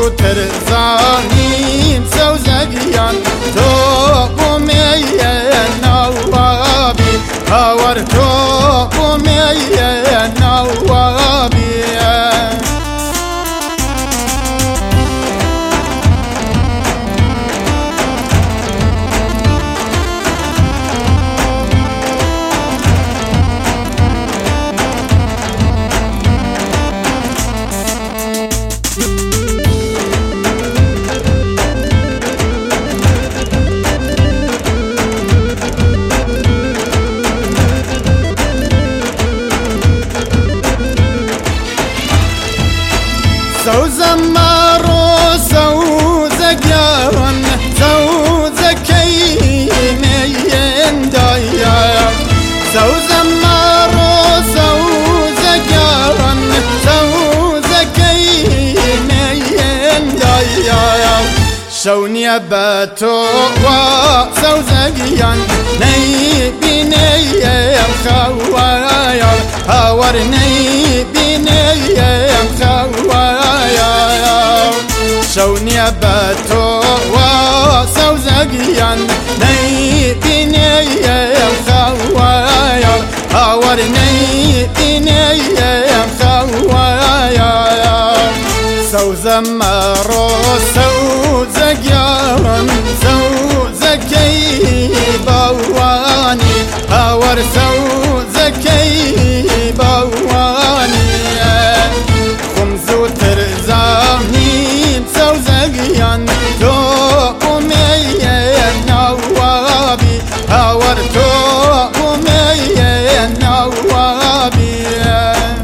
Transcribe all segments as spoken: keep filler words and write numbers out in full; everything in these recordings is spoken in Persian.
زووتر زانیم سەوزەگیان تۆ بۆمێیە ناوابی هاوار تۆ بۆمێیە ناوابیە سەوزە ماڕۆ سەوزەگیان سەوزەکەی مێیەندایە سەوزە ماڕۆ سەوزەگیان سەوزەکەی مێیەندایە شەو نییە بە تۆوە سەوزەگیان نەیبینێیە خەوایە هاوار نەیبینێیە خەوایە شەو نییە بە تۆوە سەوزەگیان نەیبینێیە خەوایە هاوار نەیبینێیە خەوایە سەوزە مەڕۆ سەوزەگیان سەوزەکەی باوانی هاوار سەوزەکەی باوانی خۆم زووتر زانیم سەوزەگیان تۆ بۆمێیە ناوابی هاوار تۆ بۆمێیە ناوابیە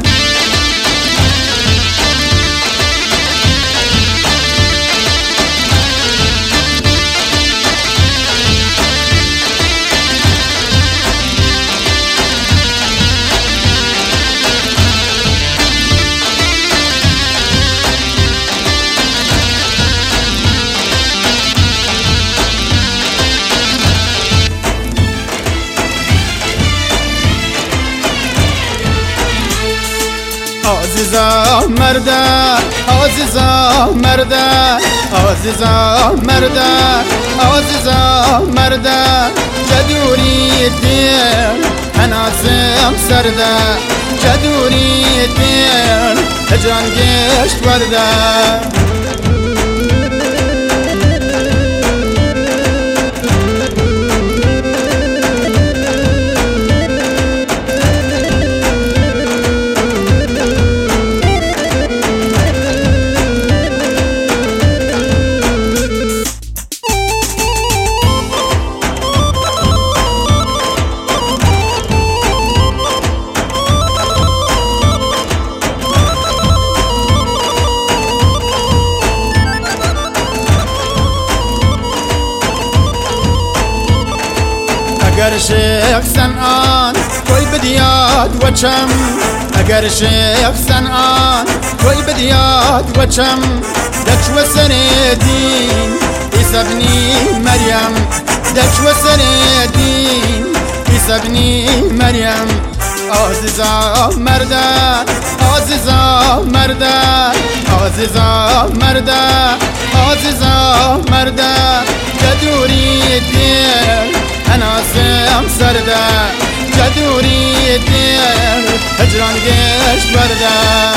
عزیزا مرده عزیزا مرده عزیزا مرده عزیزا مرده جدوری دل هناسم سرده جدوری دل هجران گشت ورده اگر شیخ سنان کوی بدیاد وچم اگر شیخ سنان کوی بدیاد وچم دچو سردین عیسی ابنی مریم دچو سردین عیسی ابنی مریم عزیزا مرده عزیزا مرده عزیزا مرده عزیزا مرده جدوری دل هناسم سرده جدوری دل هجران گشت ورده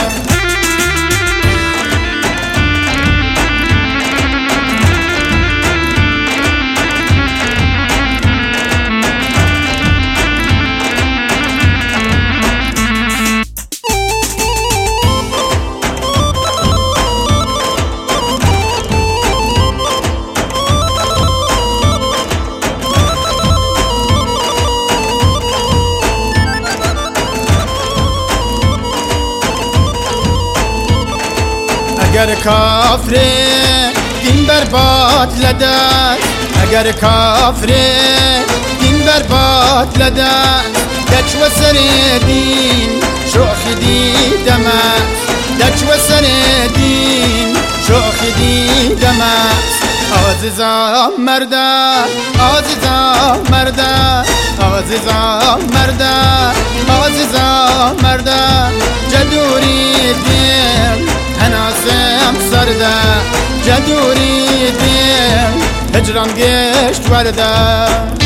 اگر کافره دین برباد لدست اگر کافره دین برباد لدست دچ و سر دین شوخ دیدم دچ و سر دین شوخ دیدم عزیزا مرده عزیزا مرده عزیزا مرده عزیزا مرده جدوری دل هناسم سرده جدوري دي هجران قشت ورده